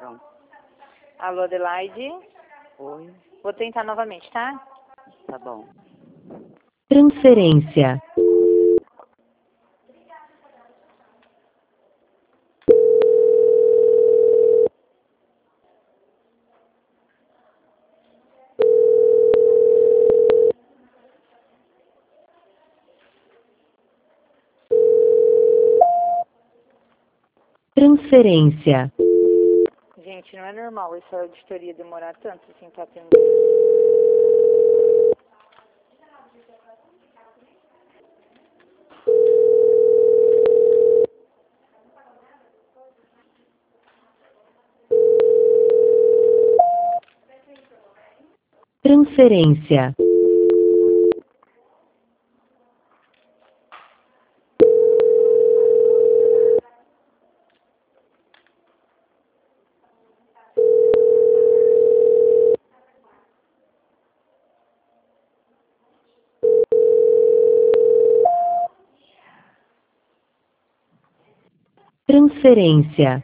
Então, Alô, Adelaide? oi, Vou tentar novamente, tá? tá bom. Transferência. Transferência. Gente, não é normal essa auditoria demorar tanto assim pra atender. Transferência. Transferência.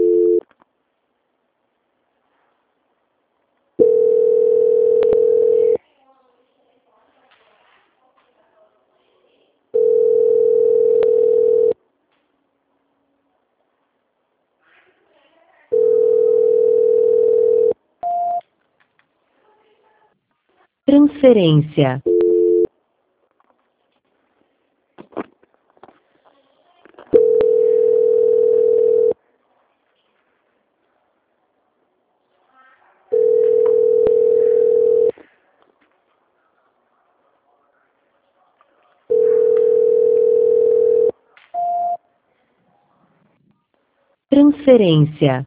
Transferência. Transferência.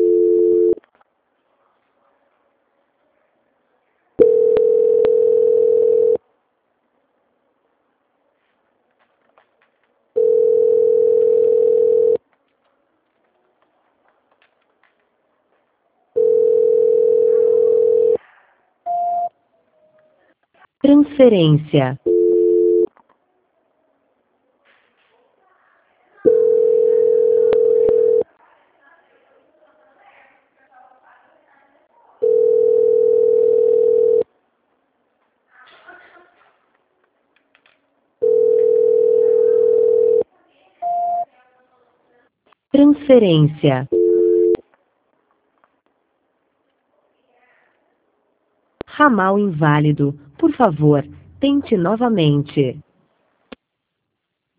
Transferência. Transferência. Ramal inválido. Por favor, tente novamente.